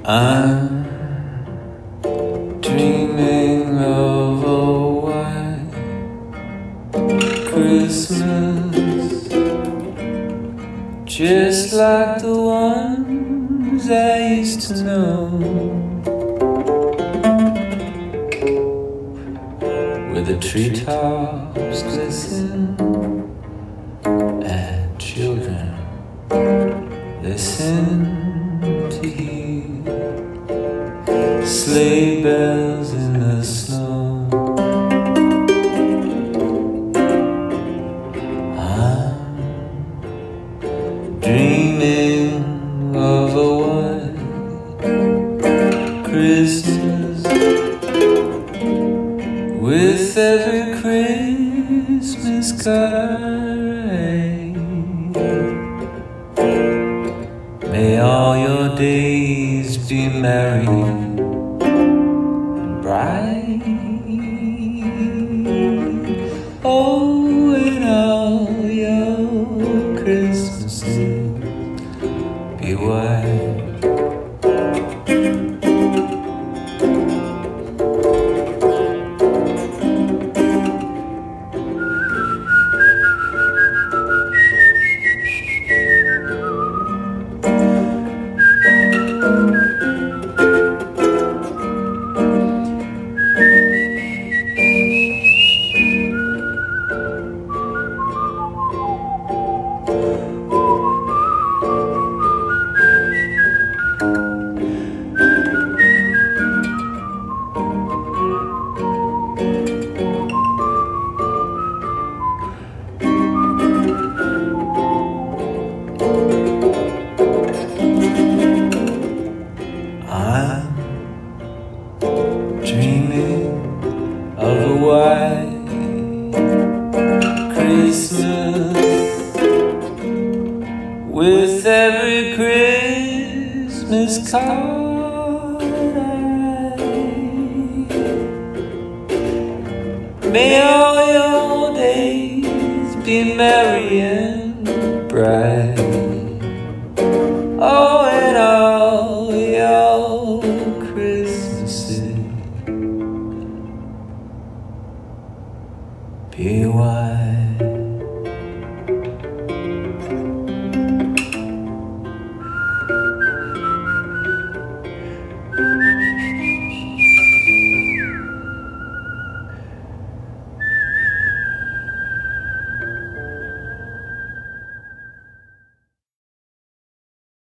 I'm dreaming of a white Christmas, just like the ones I used to know, where the treetops glisten and children listen to hear sleigh bells in the snow. I'm dreaming of a white Christmas, with every Christmas card I write. May all your days be merry and bright. Oh, and all your Christmases be white. I'm dreaming of a white Christmas, with every Christmas card I write. May all your days be merry and bright.